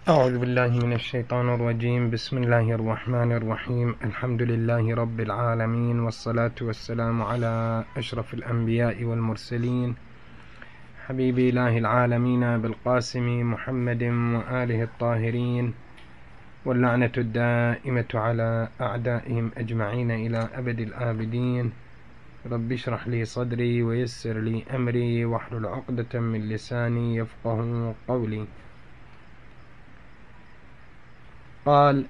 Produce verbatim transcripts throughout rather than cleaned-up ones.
أعوذ بالله من الشيطان الرجيم. بسم الله الرحمن الرحيم. الحمد لله رب العالمين، والصلاة والسلام على أشرف الأنبياء والمرسلين، حبيب إله العالمين بالقاسم محمد وآله الطاهرين، واللعنة الدائمة على أعدائهم أجمعين إلى أبد الآبدين. رب اشرح لي صدري ويسر لي أمري واحلل عقدة من لساني يفقه قولي. قال: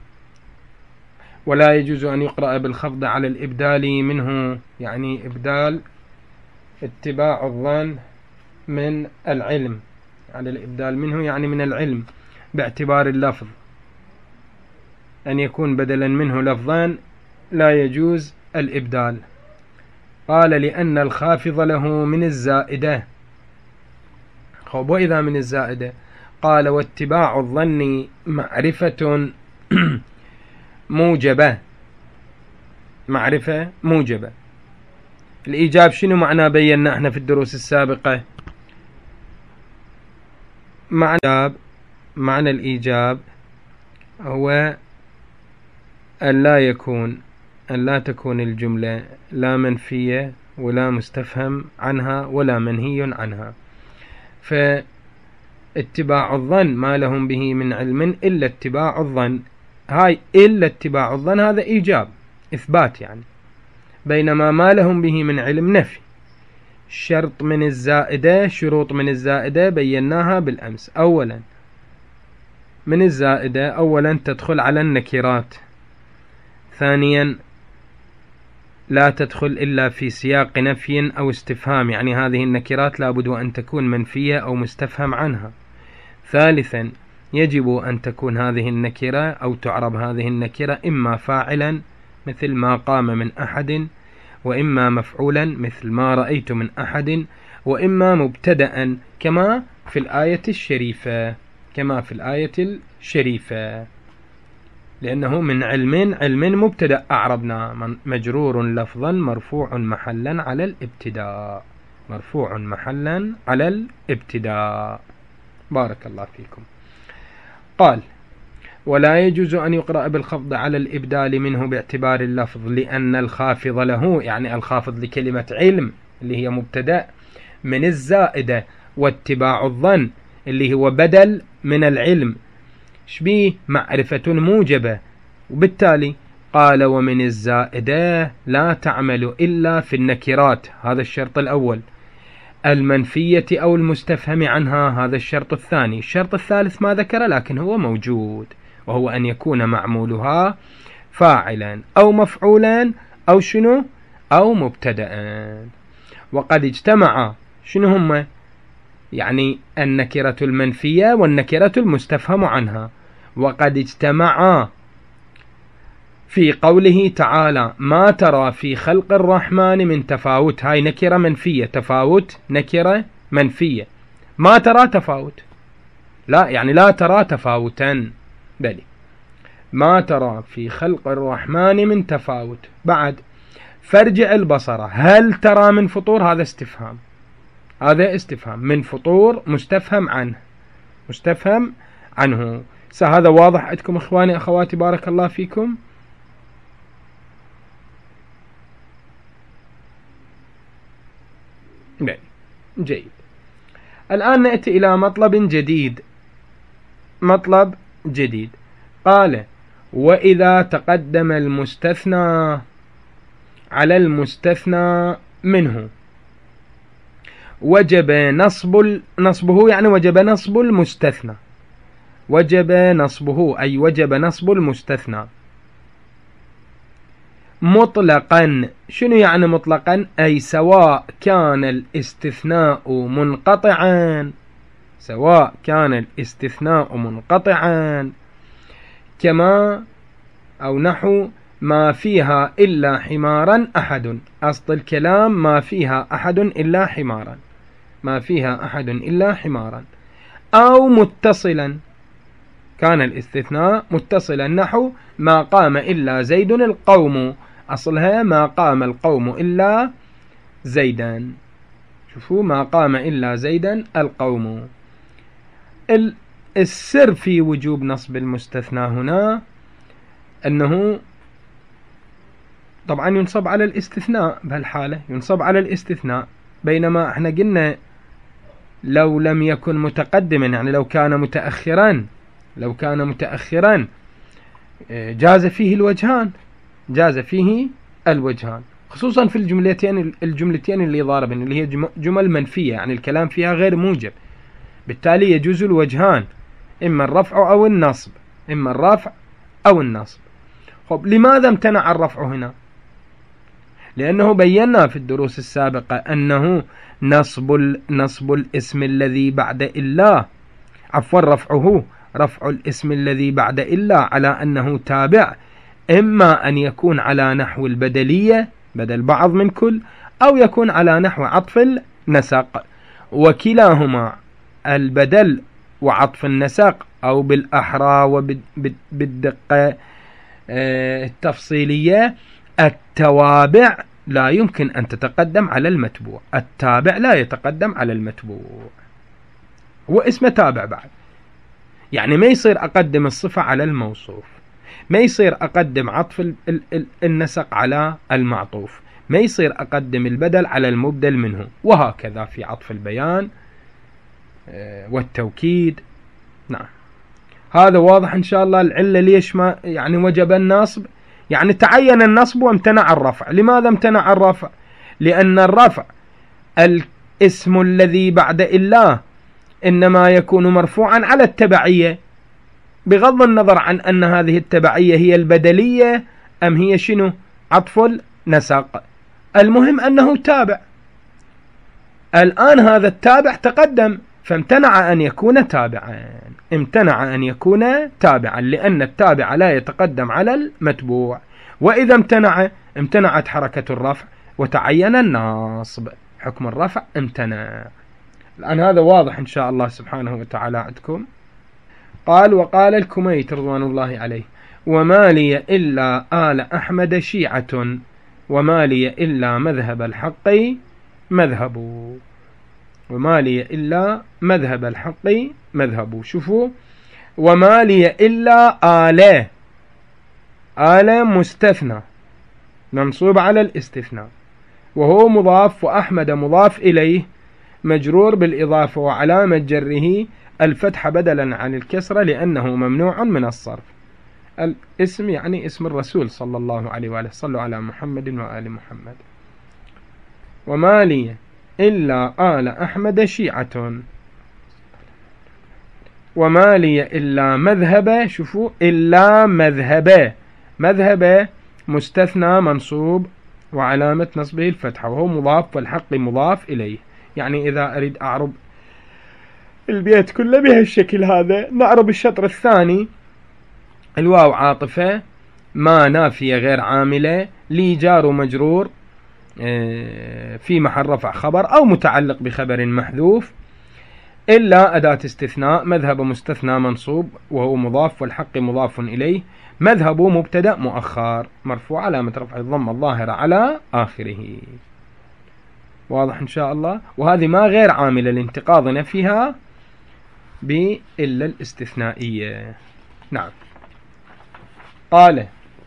ولا يجوز أن يقرأ بالخفض على الإبدال منه، يعني إبدال اتباع الظن من العلم، على الإبدال منه يعني من العلم، باعتبار اللفظ أن يكون بدلا منه لفظان لا يجوز الإبدال. قال: لأن الخافض له من الزائدة. خب، وإذا من الزائدة؟ قال: واتباع الظن معرفة موجبة. معرفة موجبة. الإيجاب شنو معناه؟ بينا احنا في الدروس السابقة. معنى معنى الإيجاب هو أن لا يكون أن لا تكون الجملة لا منفية ولا مستفهم عنها ولا منهي عنها. فاتباع الظن ما لهم به من علم إلا اتباع الظن، هاي إلا اتباع الظن هذا إيجاب إثبات يعني، بينما ما لهم به من علم نفي. شرط من الزائدة، شروط من الزائدة بيناها بالأمس. أولا من الزائدة أولا تدخل على النكرات. ثانيا لا تدخل إلا في سياق نفي أو استفهام، يعني هذه النكرات لابد أن تكون منفية أو مستفهم عنها. ثالثا يجب أن تكون هذه النكرة أو تعرب هذه النكرة إما فاعلا مثل ما قام من أحد، وإما مفعولا مثل ما رأيت من أحد، وإما مبتدأ كما في الآية الشريفة كما في الآية الشريفة لأنه من علم علم مبتدأ أعربنا مجرور لفظا مرفوع محلا على الابتداء مرفوع محلا على الابتداء. بارك الله فيكم. قال: ولا يجوز أن يقرأ بالخفض على الإبدال منه باعتبار اللفظ، لأن الخافض له، يعني الخافض لكلمة علم اللي هي مبتدأ، من الزائدة، واتباع الظن اللي هو بدل من العلم، شبيه معرفة موجبة. وبالتالي قال: ومن الزائدة لا تعمل إلا في النكرات، هذا الشرط الأول، المنفية أو المستفهم عنها، هذا الشرط الثاني. الشرط الثالث ما ذكر لكن هو موجود، وهو أن يكون معمولها فاعلا أو مفعولا أو شنو أو مبتدأ. وقد اجتمع شنو هم؟ يعني النكرة المنفية والنكرة المستفهم عنها، وقد اجتمعا في قوله تعالى: ما ترى في خلق الرحمن من تفاوت. هاي نكرة منفية، تفاوت نكرة منفية. ما ترى تفاوت، لا يعني لا ترى تفاوتا، بل ما ترى في خلق الرحمن من تفاوت. بعد: فارجع البصر هل ترى من فطور. هذا استفهام، هذا استفهام من فطور مستفهم عنه مستفهم عنه. هذا واضح عندكم إخواني أخواتي؟ بارك الله فيكم. جيد. الآن نأتي إلى مطلب جديد. مطلب جديد. قال: وإذا تقدم المستثنى على المستثنى منه وجب نصب نصبه، يعني وجب نصب المستثنى وجب نصبه أي وجب نصب المستثنى مطلقا. شنو يعني مطلقا؟ أي سواء كان الاستثناء منقطعا سواء كان الاستثناء منقطعا كما أو نحو ما فيها إلا حمارا أحد. أصل الكلام ما فيها أحد إلا حمارا ما فيها أحد إلا حمارا. أو متصلا، كان الاستثناء متصلا، نحو ما قام إلا زيد القوم. أصلها ما قام القوم إلا زيدا. شوفوا، ما قام إلا زيدا القوم. السر في وجوب نصب المستثنى هنا أنه طبعا ينصب على الاستثناء، بهالحالة ينصب على الاستثناء، بينما احنا قلنا لو لم يكن متقدما، يعني لو كان متأخرا لو كان متأخرا جاز فيه الوجهان جاز فيه الوجهان خصوصا في الجملتين الجملتين اللي ضاربن اللي هي جمل منفية، يعني الكلام فيها غير موجب، بالتالي يجوز الوجهان، إما الرفع أو النصب إما الرفع أو النصب. خب لماذا امتنع الرفع هنا؟ لأنه بينا في الدروس السابقة أنه نصب نصب الاسم الذي بعد إلا عفوا رفعه رفع الاسم الذي بعد إلا على أنه تابع، إما أن يكون على نحو البدلية بدل بعض من كل، أو يكون على نحو عطف النسق، وكلاهما البدل وعطف النسق أو بالأحرى وبالدقة التفصيلية التوابع لا يمكن أن تتقدم على المتبوع، التابع لا يتقدم على المتبوع، هو اسمه تابع بعد، يعني ما يصير أقدم الصفة على الموصوف، ما يصير أقدم عطف النسق على المعطوف، ما يصير أقدم البدل على المبدل منه، وهكذا في عطف البيان والتوكيد. نعم هذا واضح إن شاء الله. العلة ليش ما يعني وجب النصب، يعني تعين النصب وامتنع الرفع. لماذا امتنع الرفع؟ لأن الرفع الاسم الذي بعد إلا إنما يكون مرفوعا على التبعية، بغض النظر عن أن هذه التبعية هي البدلية أم هي شنو عطف النسق، المهم أنه تابع. الآن هذا التابع تقدم فامتنع أن يكون تابعا امتنع أن يكون تابعا لأن التابع لا يتقدم على المتبوع، وإذا امتنع امتنعت حركة الرفع وتعين النصب، حكم الرفع امتنع. الآن هذا واضح إن شاء الله سبحانه وتعالى عندكم. قال وقال الكميت رضوان الله عليه وما لي إلا آل أحمد شيعة وما لي إلا مذهب الحق مذهب، وما لي إلا مذهب الحق مذهب. شوفوا وما لي إلا آله آله مستثنى منصوب على الاستثناء، وهو مضاف، وأحمد مضاف إليه مجرور بالإضافة، وعلامة جره الفتح بدلا عن الكسرة لأنه ممنوع من الصرف. الاسم يعني اسم الرسول صلى الله عليه وآله، صلوا على محمد وآل محمد. وما لي إلا آل أحمد شيعة وما لي إلا مذهب، شوفوا إلا مذهب مذهب مستثنى منصوب وعلامة نصبه الفتحة، وهو مضاف والحق مضاف إليه. يعني إذا أريد أعرب البيت كله بهالشكل هذا، نعرب الشطر الثاني الواو عاطفة، ما نافية غير عاملة، لي جار ومجرور في محل رفع خبر أو متعلق بخبر محذوف، إلا أداة استثناء، مذهب مستثنى منصوب وهو مضاف والحق مضاف إليه، مذهب مبتدأ مؤخر مرفوع علامة رفع الضمة الظاهرة على آخره. واضح إن شاء الله. وهذه ما غير عاملة لانتقاضنا فيها بإلا الاستثنائية. نعم. قال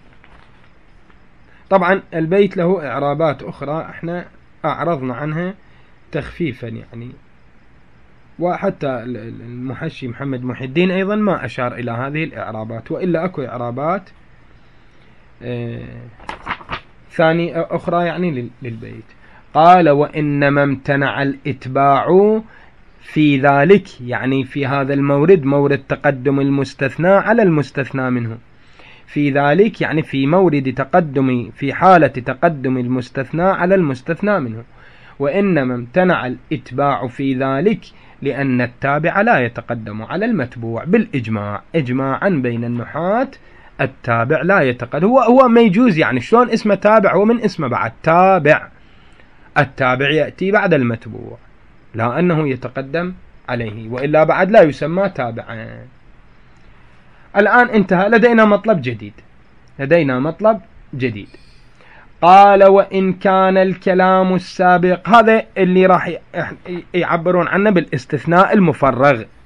طبعا البيت له إعرابات أخرى احنا أعرضنا عنها تخفيفا يعني، وحتى المحشي محمد محي الدين أيضا ما أشار إلى هذه الإعرابات، وإلا أكو إعرابات آه ثاني أخرى يعني للبيت. قال وإنما امتنع الإتباع في ذلك، يعني في هذا المورد، مورد تقدم المستثنى على المستثنى منه، في ذلك يعني في مورد تقدم، في حالة تقدم المستثنى على المستثنى منه. وإنما امتنع الإتباع في ذلك لأن التابع لا يتقدم على المتبوع بالإجماع، إجماعا بين النحاة التابع لا يتقدم، هو هو ما يجوز، يعني شلون اسمه تابع ومن اسمه بعد تابع، التابع يأتي بعد المتبوع لا أنه يتقدم عليه، وإلا بعد لا يسمى تابعا. الآن انتهى، لدينا مطلب جديد لدينا مطلب جديد. قال وإن كان الكلام السابق، هذا اللي راح يعبرون عنه بالاستثناء المفرغ،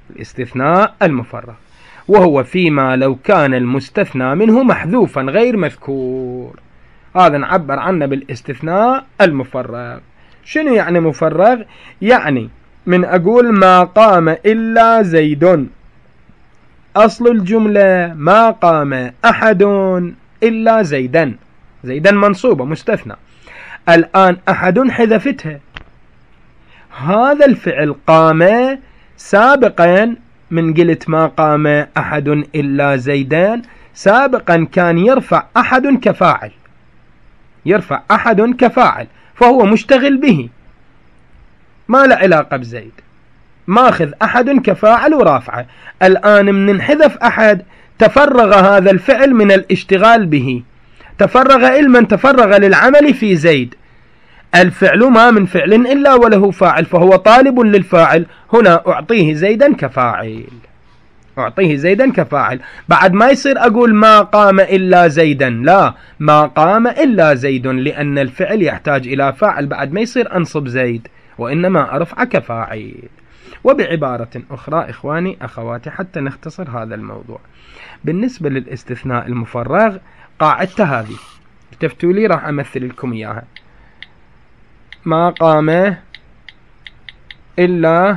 الاستثناء المفرغ، وهو فيما لو كان المستثنى منه محذوفا غير مذكور. هذا نعبر عنه بالاستثناء المفرغ. شنو يعني مفرغ؟ يعني من أقول ما قام إلا زيد، أصل الجملة ما قام أحد إلا زيدا، زيدا منصوبة مستثنى. الآن أحد حذفتها، هذا الفعل قام سابقا من قلت ما قام أحد إلا زيدان، سابقا كان يرفع أحد كفاعل، يرفع أحد كفاعل، فهو مشتغل به، ما له علاقة بزيد، ماخذ أحد كفاعل ورافعه. الآن من انحذف أحد تفرغ هذا الفعل من الاشتغال به، تفرغ علما تفرغ للعمل في زيد. الفعل ما من فعل إلا وله فاعل، فهو طالب للفاعل، هنا أعطيه زيدا كفاعل، أعطيه زيدا كفاعل. بعد ما يصير أقول ما قام إلا زيدا، لا، ما قام إلا زيد، لأن الفعل يحتاج إلى فاعل، بعد ما يصير أنصب زيد، وإنما أرفع كفاعل. وبعبارة أخرى إخواني أخواتي حتى نختصر هذا الموضوع، بالنسبة للاستثناء المفرغ قاعدته هذه، التفتوا لي راح أمثل لكم إياها. ما قام إلا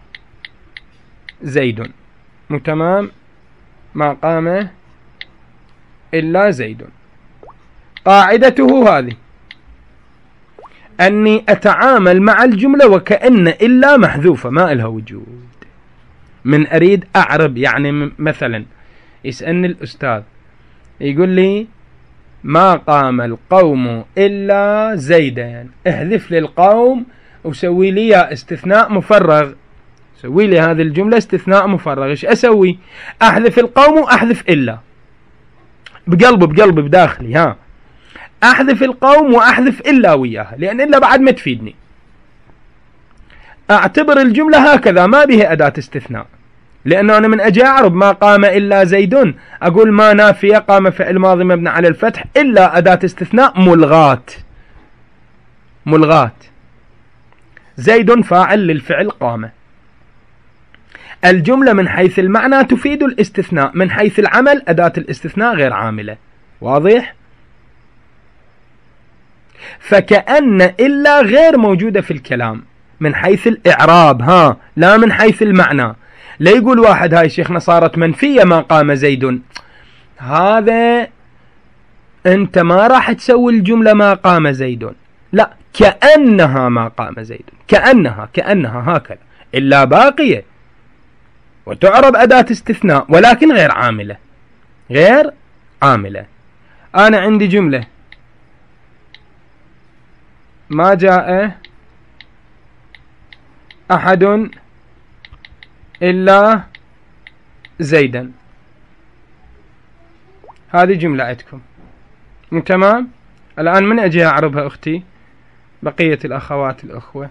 زيد، مو تمام؟ ما قام إلا زيد، قاعدته هذه أني أتعامل مع الجملة وكأن إلا محذوفة ما إلها وجود. من أريد أعرب، يعني مثلا يسألني الأستاذ يقول لي ما قام القوم إلا زيدا، احذف لي القوم وسوي لي يا استثناء مفرغ، سوي لي هذه الجملة استثناء مفرغ. إيش أسوي؟ أحذف القوم وأحذف إلا، بقلبي بقلبي بداخلي، ها، أحذف القوم وأحذف إلا وياها، لأن إلا بعد ما تفيدني. أعتبر الجملة هكذا ما بها أداة استثناء، لأنه أنا من أجي أعرب ما قام إلا زيد أقول ما نافية، قام فعل ماضي مبني على الفتح، إلا أداة استثناء ملغات، ملغات، زيد فاعل للفعل قام. الجملة من حيث المعنى تفيد الاستثناء، من حيث العمل أداة الاستثناء غير عاملة. واضح؟ فكأن إلا غير موجودة في الكلام من حيث الإعراب، ها، لا من حيث المعنى. لا يقول واحد هاي شيخنا صارت منفية ما قام زيد، هذا أنت ما راح تسوي الجملة ما قام زيد، لا، كأنها ما قام زيد، كأنها كأنها هكذا، إلا باقية وتعرب أداة استثناء ولكن غير عاملة، غير عاملة. أنا عندي جملة ما جاء أحد إلا زيدا، هذه جملة عندكم، تمام؟ الآن من أجي أعربها أختي بقية الأخوات الأخوة،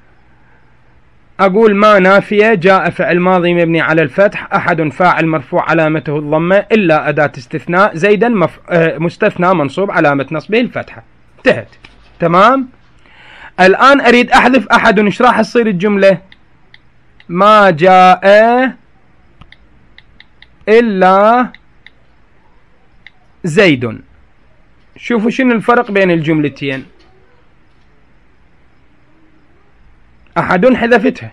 أقول ما نافية، جاء فعل ماضي مبني على الفتح، أحد فاعل مرفوع علامته الضمة، إلا أداة استثناء، زيدا مف... مستثنى منصوب علامة نصبه الفتحة، انتهت، تمام؟ الآن أريد أحذف أحد، إيش راح تصير الجملة؟ ما جاء إلا زيد. شوفوا شنو الفرق بين الجملتين، أحد حذفتها،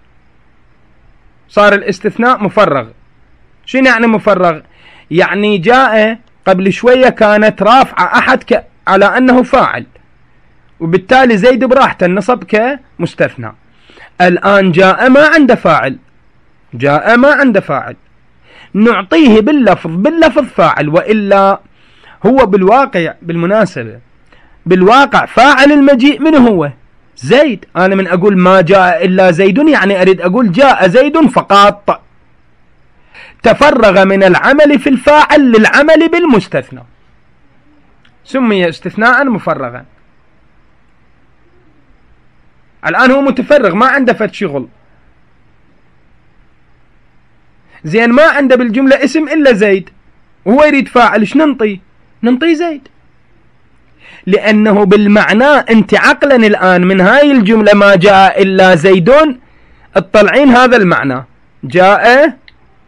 صار الاستثناء مفرغ. شنو يعني مفرغ؟ يعني جاء قبل شوية كانت رافعة أحد ك... على أنه فاعل، وبالتالي زيد براحته النصب كمستثنى. الآن جاء ما عنده فاعل، جاء ما عنده فاعل، نعطيه باللفظ باللفظ فاعل، وإلا هو بالواقع بالمناسبة بالواقع فاعل المجيء من هو زيد. أنا من أقول ما جاء إلا زيد يعني أريد أقول جاء زيد فقط، تفرغ من العمل في الفاعل للعمل بالمستثنى، سمي استثناء مفرغا. الآن هو متفرغ ما عنده فد شغل، زين ما عنده بالجملة اسم إلا زيد، وهو يريد فاعل، ايش ننطي؟ ننطي زيد، لأنه بالمعنى أنت عقلا الآن من هاي الجملة ما جاء إلا زيدون اطلعين هذا المعنى، جاء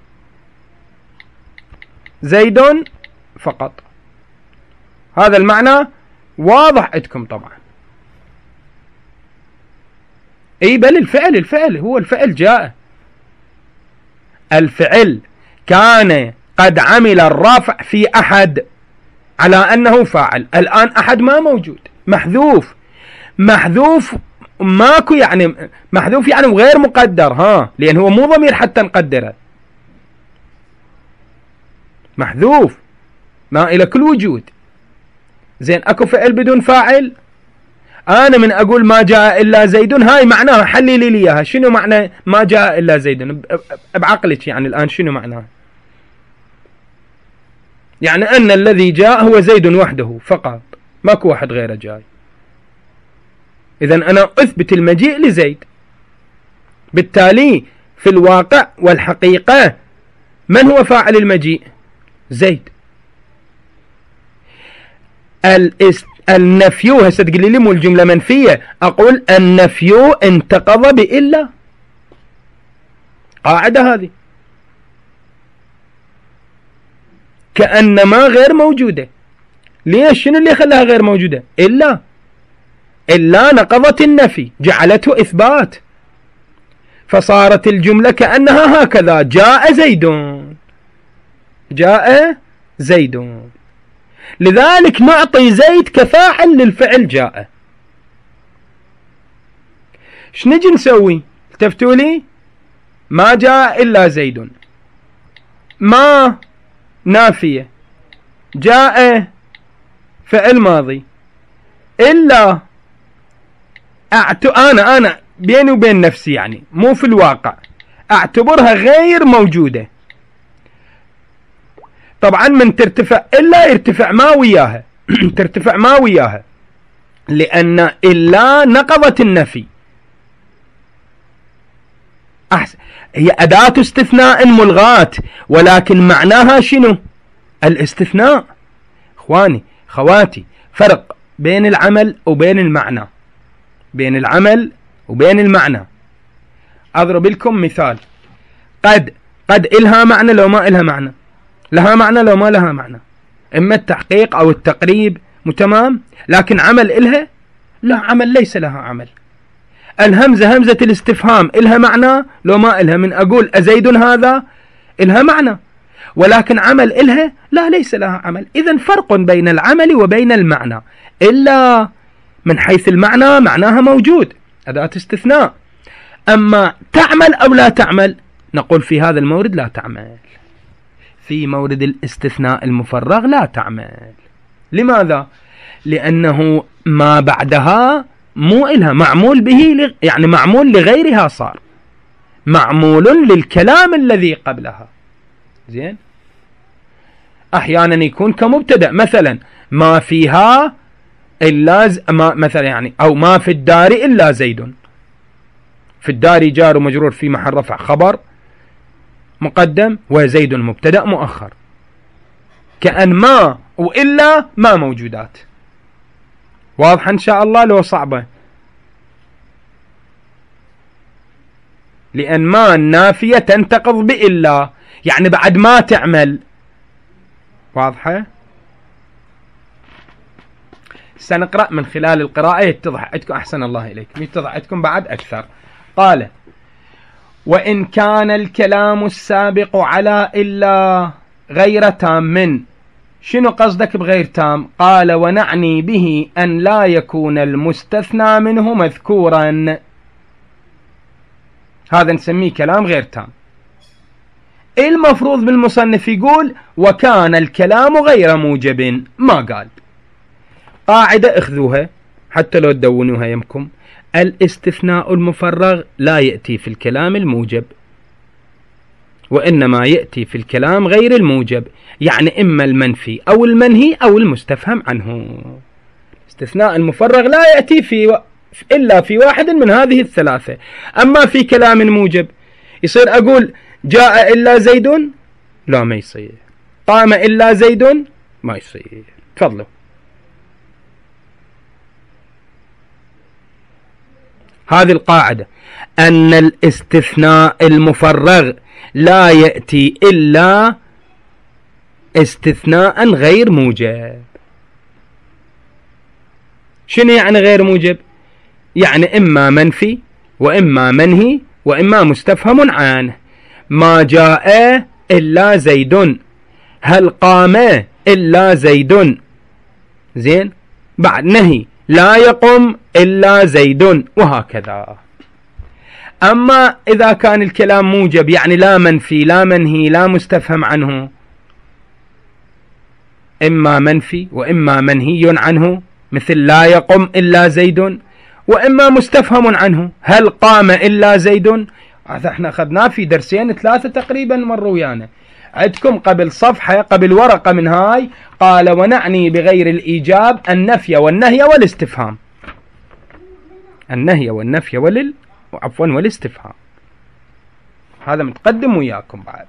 زيد فقط. هذا المعنى واضح عندكم طبعا. اي بل الفعل الفعل هو الفعل جاء، الفعل كان قد عمل الرفع في أحد على أنه فاعل، الآن أحد ما موجود، محذوف. محذوف ماكو يعني محذوف يعني غير مقدر، ها، لأن هو مو ضمير حتى نقدره، محذوف ما إلى كل وجود. زين أكو فعل بدون فاعل؟ أنا من أقول ما جاء إلا زيد، هاي معناها حلي لي إياها، شنو معنى ما جاء إلا زيد بعقلك يعني الآن؟ شنو معناها؟ يعني أن الذي جاء هو زيد وحده فقط، ماكو واحد غيره جاي. إذن أنا أثبت المجيء لزيد، بالتالي في الواقع والحقيقة من هو فاعل المجيء؟ زيد. النفي هسه تقولي لي مو الجملة منفية، أقول النفي انتقض بإلا، قاعدة هذه كأنما غير موجودة. ليش؟ شنو اللي خلاها غير موجودة؟ إلا إلا نقضت النفي جعلته إثبات، فصارت الجملة كأنها هكذا: جاء زيد، جاء زيد. لذلك نعطي زيد كفاعل للفعل جاء. ايش نجي نسوي؟ التفتوا لي، ما جاء إلا زيد، ما نافية، جاء فعل ماضي، إلا أعت... أنا أنا بيني وبين نفسي يعني مو في الواقع أعتبرها غير موجودة. طبعا من ترتفع إلا يرتفع ما وياها ترتفع ما وياها، لأن إلا نقضت النفي. أحسن، هي أداة استثناء ملغاة، ولكن معناها شنو؟ الاستثناء. إخواني خواتي، فرق بين العمل وبين المعنى، بين العمل وبين المعنى. أضرب لكم مثال: قد قد إلها معنى لو ما إلها معنى، لها معنى لو ما لها معنى، إما التحقيق أو التقريب، متمام. لكن عمل إلها؟ لا، عمل ليس لها عمل. الهمزة همزة الاستفهام إلها معنى لو ما إلها، من أقول أزيد هذا إلها معنى، ولكن عمل إلها لا، ليس لها عمل. إذن فرق بين العمل وبين المعنى. إلا من حيث المعنى معناها موجود، أداة استثناء. أما تعمل أو لا تعمل، نقول في هذا المورد لا تعمل، في مورد الاستثناء المفرغ لا تعمل. لماذا؟ لأنه ما بعدها مو إلها، معمول به، يعني معمول لغيرها، صار معمول للكلام الذي قبلها. زين، أحيانا يكون كمبتدأ، مثلا ما فيها إلا ز... ما مثلا يعني، أو ما في الدار إلا زيد، في الدار جار ومجرور في محل رفع خبر مقدم، وزيد مبتدأ مؤخر. كأن ما وإلا ما موجودات. واضحة إن شاء الله لو صعبة؟ لأن ما النافية تنتقض بإلا، يعني بعد ما تعمل. واضحة؟ سنقرأ من خلال القراءة يتضح عندكم، أحسن الله إليكم، يتضح عندكم بعد أكثر. قال: وإن كان الكلام السابق على إلا غير تام. شنو قصدك بغير تام؟ قال: ونعني به أن لا يكون المستثنى منه مذكورا. هذا نسميه كلام غير تام. المفروض بالمصنف يقول: وكان الكلام غير موجب، ما قال. قاعدة اخذوها حتى لو تدونوها يمكم: الاستثناء المفرغ لا يأتي في الكلام الموجب، وإنما يأتي في الكلام غير الموجب، يعني إما المنفي أو المنهي أو المستفهم عنه. الاستثناء المفرغ لا يأتي في و... إلا في واحد من هذه الثلاثة. أما في كلام موجب يصير أقول جاء إلا زيد؟ لا، ما يصير. قام إلا زيد؟ ما يصير. تفضلوا. هذه القاعدة، أن الاستثناء المفرغ لا يأتي إلا استثناء غير موجب. شنو يعني غير موجب؟ يعني إما منفي وإما منهي وإما مستفهم عنه. ما جاء إلا زيد، هل قام إلا زيد، زين، بعد نهي لا يقم إلا زيد، وهكذا. أما إذا كان الكلام موجب يعني لا منفي لا منهي لا مستفهم عنه، إما منفي وإما منهي عنه مثل لا يقم إلا زيد، وإما مستفهم عنه هل قام إلا زيد. هذا احنا أخذناه في درسين ثلاثة تقريبا مروا ويانا عندكم قبل صفحة قبل ورقة من هاي. قال ونعني بغير الإيجاب النفي والنهي والاستفهام، النهي والنفي ولل عفوا والاستفهام، هذا متقدم وياكم بعد.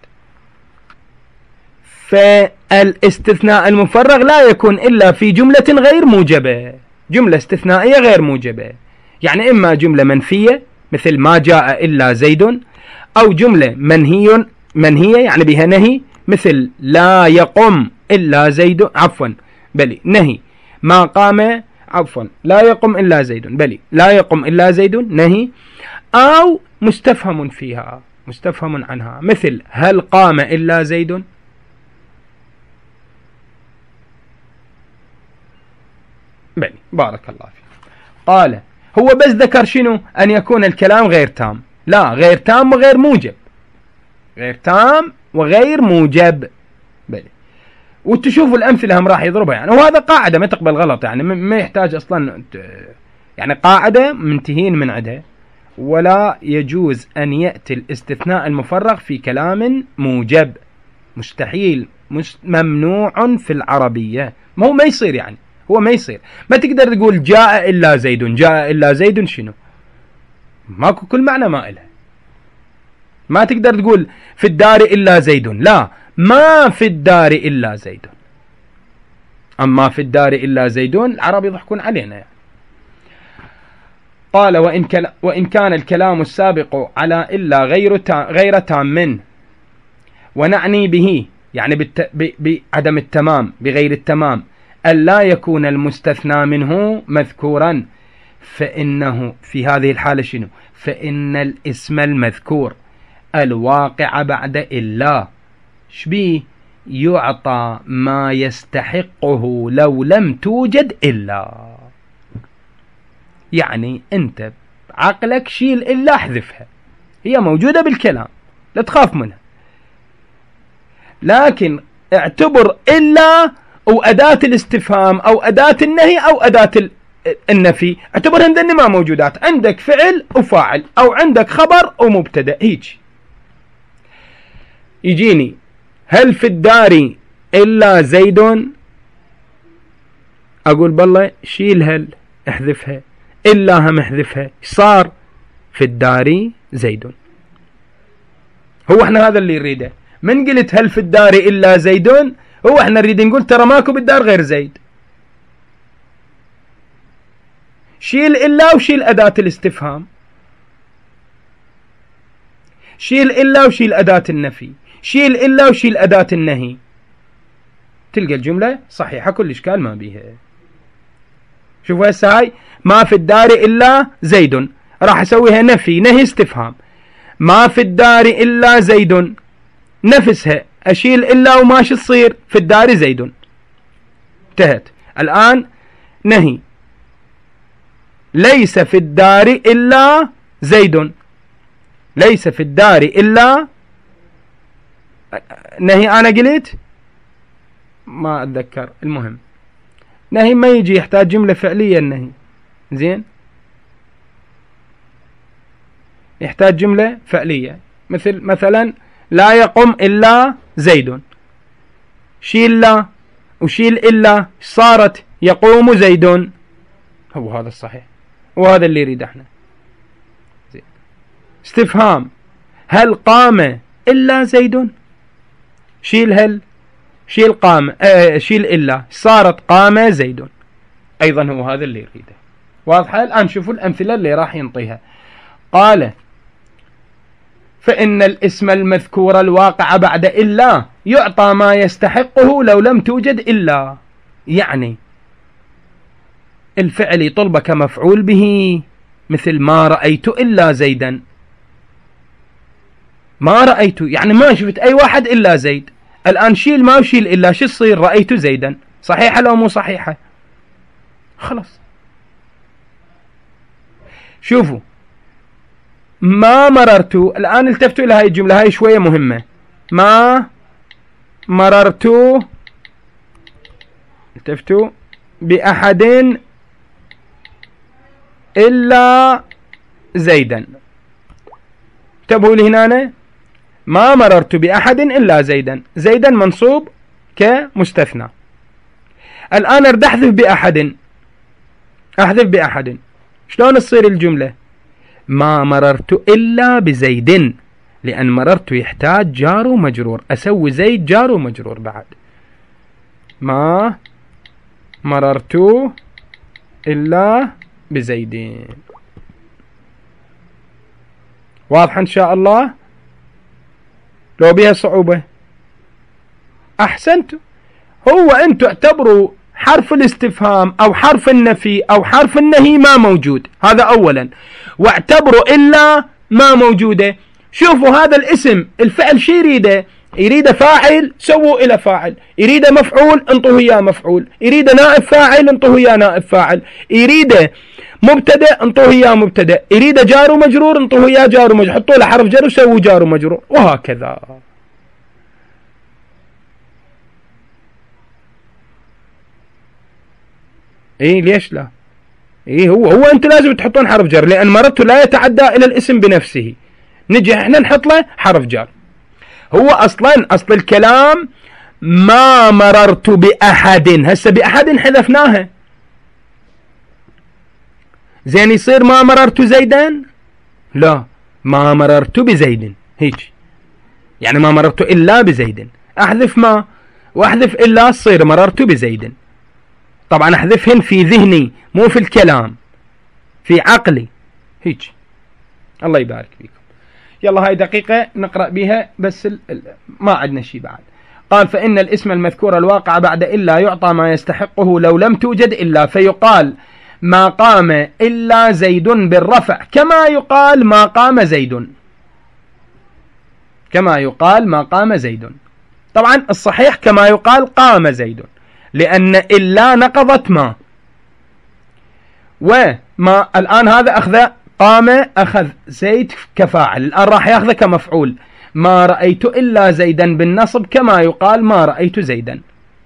فالاستثناء المفرغ لا يكون إلا في جملة غير موجبة، جملة استثنائية غير موجبة، يعني إما جملة منفية مثل ما جاء إلا زيد، أو جملة منهي منهية يعني بها نهي مثل لا يقم إلا زيد، عفوا بلي نهي ما قام، عفوا لا يقم إلا زيد، بلي لا يقم إلا زيد نهي، أو مستفهم فيها مستفهم عنها مثل هل قام إلا زيد. بلي بارك الله فيك. قال هو بس ذكر شنو؟ أن يكون الكلام غير تام، لا غير تام وغير موجب، غير تام وغير موجب. بلي وتشوفوا الأمثلة هم راح يضربها يعني، وهذا قاعدة ما تقبل غلط يعني، ما يحتاج أصلا يعني، قاعدة منتهين من عدها. ولا يجوز أن يأتي الاستثناء المفرغ في كلام موجب، مستحيل، مش ممنوع في العربية، ما هو ما يصير يعني، هو ما يصير. ما تقدر تقول جاء إلا زيد، جاء إلا زيد شنو؟ ماكو كل معنى ما إله. ما تقدر تقول في الدار إلا زيد، لا، ما في الدار إلا زيد. أما في الدار إلا زيدون العرب يضحكون علينا يعني. قال وإن, كلا وإن كان الكلام السابق على إلا غير تا غير تام منه، ونعني به يعني بالت... ب... بعدم التمام، بغير التمام، ألا يكون المستثنى منه مذكورا، فإنه في هذه الحالة شنو؟ فإن الاسم المذكور الواقع بعد إلا شبيه يعطى ما يستحقه لو لم توجد إلا. يعني أنت عقلك شيل إلا احذفها، هي موجودة بالكلام لا تخاف منها، لكن اعتبر إلا وأداة الاستفهام أو أداة النهي أو أداة النفي، اعتبرهن ذني ما موجودات، عندك فعل وفاعل أو عندك خبر ومبتدأ. هيك يجيني هل في الدار إلا زيد، أقول بالله شيل هل احذفها، إلا هم احذفها، صار في الدار زيد. هو احنا هذا اللي نريده، من قلت هل في الدار إلا زيد، هو احنا نريد نقول ترى ماكو بالدار غير زيد. شيل إلا وشيل أداة الاستفهام، شيل إلا وشيل أداة النفي، شيل إلا وشيل أداة النهي، تلقى الجملة صحيحة كل إشكال ما بيها. شوفوا هسه هاي ما في الدار إلا زيد، راح أسويها نفي نهي استفهام. ما في الدار إلا زيد نفسها، أشيل إلا وماش تصير في الدار زيد، انتهت. الآن نهي ليس في الدار إلا زيد، ليس في الدار إلا نهي، أنا قلت ما أتذكر، المهم نهي ما يجي يحتاج جملة فعلية، النهي زين يحتاج جملة فعلية، مثل مثلا لا يقم إلا زيد، شيل لا وشيل إلا صارت يقوم زيد، هو هذا الصحيح وهذا اللي يريد احنا. زين. استفهام هل قام إلا زيد، شيل هل شيل قام آه شيل إلا صارت قام زيد، أيضا هو هذا اللي يريده، واضحة؟ الآن شوفوا الأمثلة اللي راح ينطيها. قال فإن الاسم المذكور الواقع بعد إلا يعطى ما يستحقه لو لم توجد إلا. يعني الفعل يطلب كمفعول به، مثل ما رأيت إلا زيدا. ما رأيت يعني ما شفت أي واحد إلا زيد. الآن شيل ما وشيل إلا، شو تصير؟ رأيت زيدا. صحيحة لو مو صحيحة؟ خلاص. شوفوا ما مررت، الآن التفتوا إلى هاي الجملة، هاي شوية مهمة. ما مررت التفتوا بأحد إلا زيدا. انتبهوا لي هنا، ما مررت بأحد إلا زيدا، زيدا منصوب كمستثنى. الآن ارد أحذف بأحد، أحذف بأحد، شلون تصير الجملة؟ ما مررت إلا بزيد، لأن مررت يحتاج جار ومجرور، أسوي زيد جار ومجرور بعد. ما مررت إلا بزيدين. واضح إن شاء الله؟ لو بها صعوبة أحسنت. هو أنتوا اعتبروا حرف الاستفهام أو حرف النفي أو حرف النهي ما موجود، هذا أولا، واعتبروا إلا ما موجودة. شوفوا هذا الاسم الفعل شي يريده؟ يريد فاعل، سووا إلى فاعل. يريد مفعول، انطوه إياه مفعول. يريد نائب فاعل، انطوه إياه نائب فاعل. يريد مبتدأ، انطوه إياه مبتدأ. يريد جار ومجرور، انطوه إياه جار ومجرور. حطوا له حرف جر وسووا جار ومجرور، وهكذا. ايه ليش لا؟ ايه هو هو انت لازم تحطون حرف جر، لان مررت لا يتعدى الى الاسم بنفسه. نجي احنا نحط له حرف جر. هو اصلا اصل الكلام ما مررت باحد، هسه باحد حذفناها، زين يصير ما مررت زيدا؟ لا، ما مررت بزيد، هيك يعني ما مررت الا بزيد. احذف ما واحذف الا، تصير مررت بزيد. طبعا احذفهن في ذهني مو في الكلام، في عقلي هيك. الله يبارك فيكم. يلا هاي دقيقة نقرأ بها بس ال... ما عندنا شيء بعد. قال فإن الاسم المذكور الواقع بعد إلا يعطى ما يستحقه لو لم توجد إلا، فيقال ما قام إلا زيد بالرفع، كما يقال ما قام زيد، كما يقال ما قام زيد. طبعا الصحيح كما يقال قام زيد، لأن إلا نقضت ما، وما الآن هذا أخذ قام، أخذ زيد كفاعل، الآن راح يأخذ كمفعول. ما رأيت إلا زيدا بالنصب، كما يقال ما رأيت زيدا.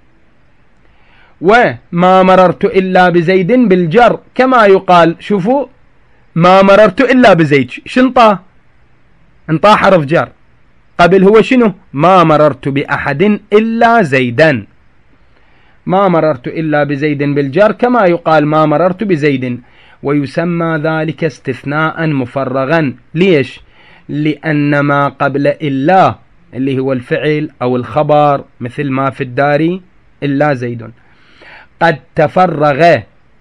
وما مررت إلا بزيد بالجر، كما يقال شوفوا ما مررت إلا بزيد، شنطاه انطاه حرف جر. قبل هو شنو؟ ما مررت بأحد إلا زيدا، ما مررت إلا بزيد بالجر، كما يقال ما مررت بزيد. ويسمى ذلك استثناء مفرغا. ليش؟ لأن ما قبل إلا اللي هو الفعل أو الخبر، مثل ما في الدار إلا زيد، قد تفرغ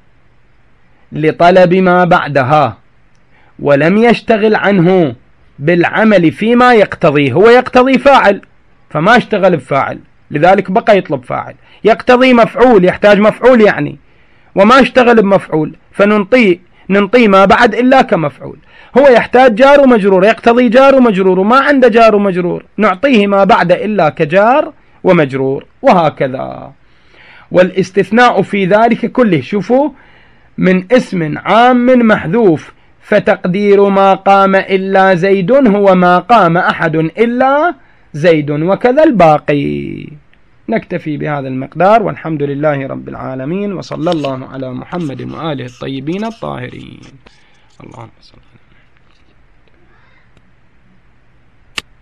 لطلب ما بعدها ولم يشتغل عنه بالعمل فيما يقتضيه. هو يقتضي فاعل فما اشتغل بفاعل، لذلك بقى يطلب فاعل. يقتضي مفعول، يحتاج مفعول يعني، وما اشتغل بمفعول، فننطي ننطي ما بعد إلا كمفعول. هو يحتاج جار ومجرور، يقتضي جار ومجرور، وما عنده جار ومجرور، نعطيه ما بعد إلا كجار ومجرور، وهكذا. والاستثناء في ذلك كله شوفوا من اسم عام محذوف، فتقدير ما قام إلا زيد هو ما قام أحد إلا زيد، وكذا الباقي. نكتفي بهذا المقدار، والحمد لله رب العالمين، وصلى الله على محمد وآله الطيبين الطاهرين. اللهم صل